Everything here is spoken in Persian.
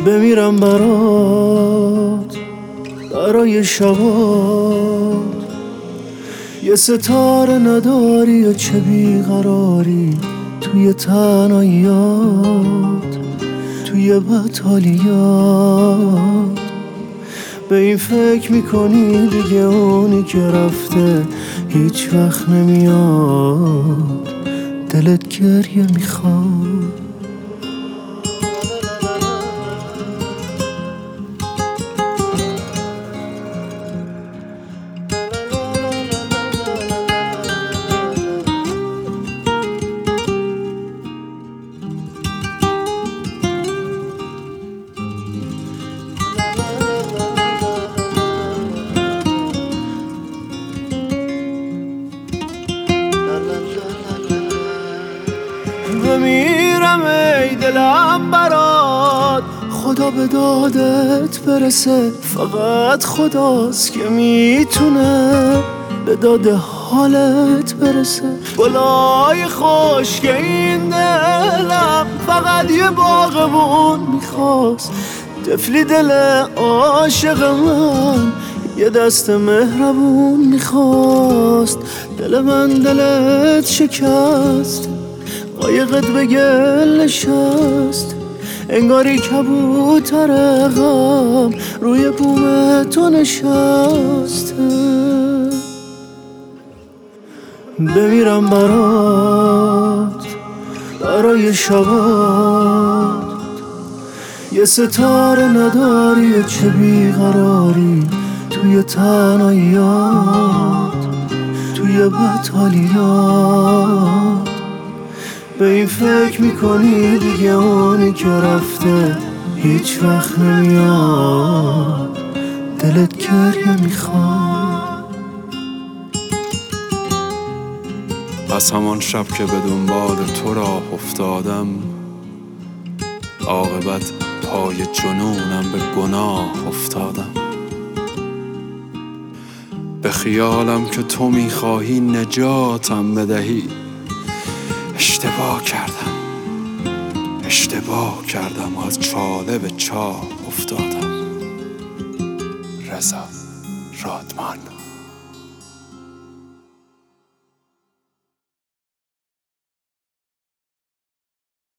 بمیرم برات، برای شبات. یه ستاره نداری و چه بیقراری توی تنهاییات، توی بطالیات. به این فکر میکنی دیگه اونی که رفته هیچ وقت نمیاد، دلت گریه میخواد. بمیرم ای دلم برات، خدا به دادت برسه. فقط خداست که میتونه به داد حالت برسه. گلای خشک این دلم فقط یه باغبون میخواست، طفلی دل عاشق من یه دست مهربون میخواست. دل من دلت شکست، قایقت به گل نشست، انگاری کبوتر غم روی بوم تو نشسته. بمیرم برات، برای شبات. یه ستاره نداری و چه بیقراری توی تنهاییات، توی بطالیات. به این فکر میکنی دیگه اونی که رفته هیچ وقت نمیاد، دلت گریه میخواد. از همان شب که به دنبال تو راه افتادم، عاقبت پای جنونم به گناه افتادم. به خیالم که تو میخواهی نجاتم بدهی، اشتباه کردم از چاله به چاه افتادم. رضا رادمان.